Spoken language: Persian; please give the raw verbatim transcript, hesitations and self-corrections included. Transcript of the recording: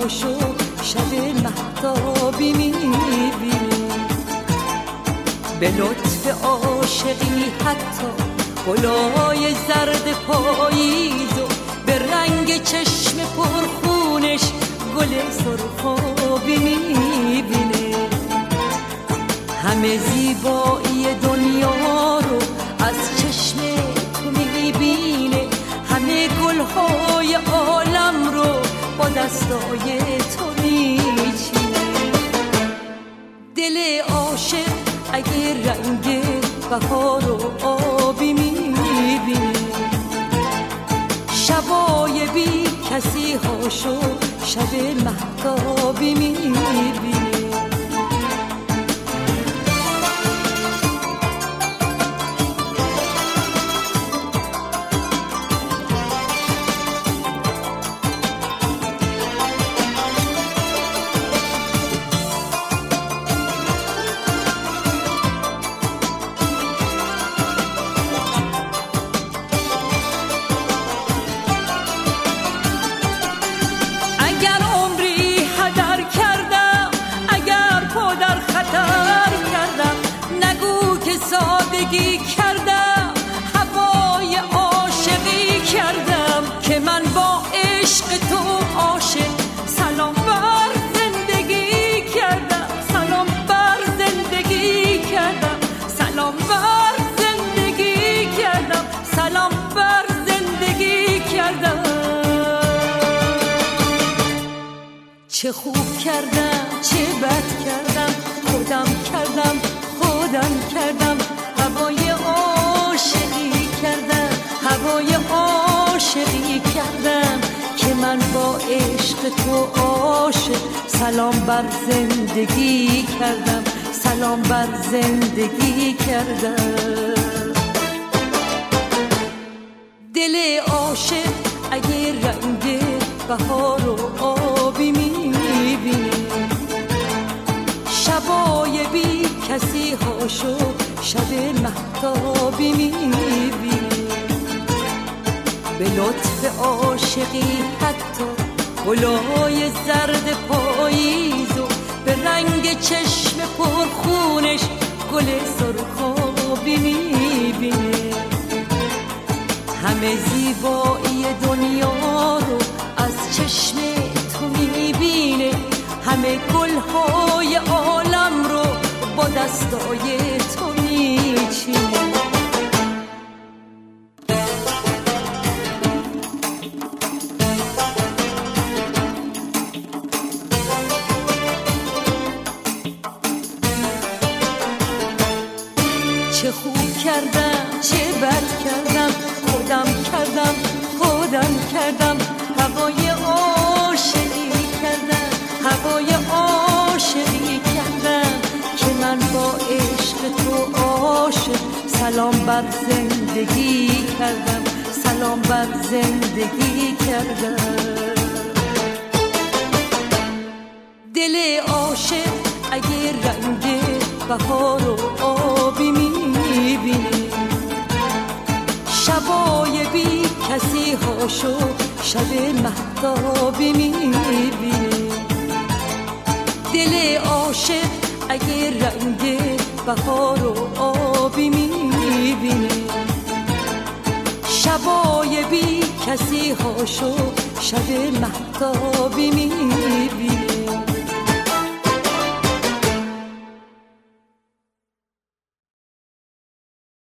هاشو شب مهتابی میبینی. به لطف عاشقی حتی گلای زرد پاییزو به رنگ چشم پرخونش گل سرخابی میبینه. همه زیبایی دنیا رو از چشم تو میبینه، همه گلهای عالم رو با دستای تو میچینه. دل عاشق اگه رنگ بهار و آبی میبینه، شبای بی کسی هاشو شب مهتابی میبینه. سادگی کردم، هوای عاشقی کردم که من با عشق تو عاشق سلام بر زندگی کردم، سلام بر زندگی کردم، سلام بر زندگی کردم، سلام بر زندگی کردم. چه خوب کردم چه بد کردم، خودم کردم خودم کردم، هوای عاشقی کردم، هوای عاشقی کردم که من با عشق تو عاشق سلام بر زندگی کردم، سلام بر زندگی کردم. دل عاشق اگه رنگ بهار و آبی میبینه، شبای بی کسی هاشو شب مهتابی میبینه. به لطف عاشقی حتی گلای زرد پاییزو به رنگ چشم پرخونش گل سرخابی میبینه. همه زیبایی دنیا رو از چشم تو میبینه، همه گلهای عالم رو با دستای تو میچینه. چه خوب کردم چه بد کردم، خودم کردم خودم کردم، هوای عاشقی کردم، هوای عاشقی کردم که من با عشق تو عاشق سلام بر زندگی کردم، سلام بر زندگی کردم. دل عاشق اگه رنگ بهار و آبی میبینه، شبای بی کسی هاشو شب مهتابی میبینه. دل عاشق اگه رنگ بهار و آبی میبینه، شبای بی کسی هاشو شب مهتابی میبینه.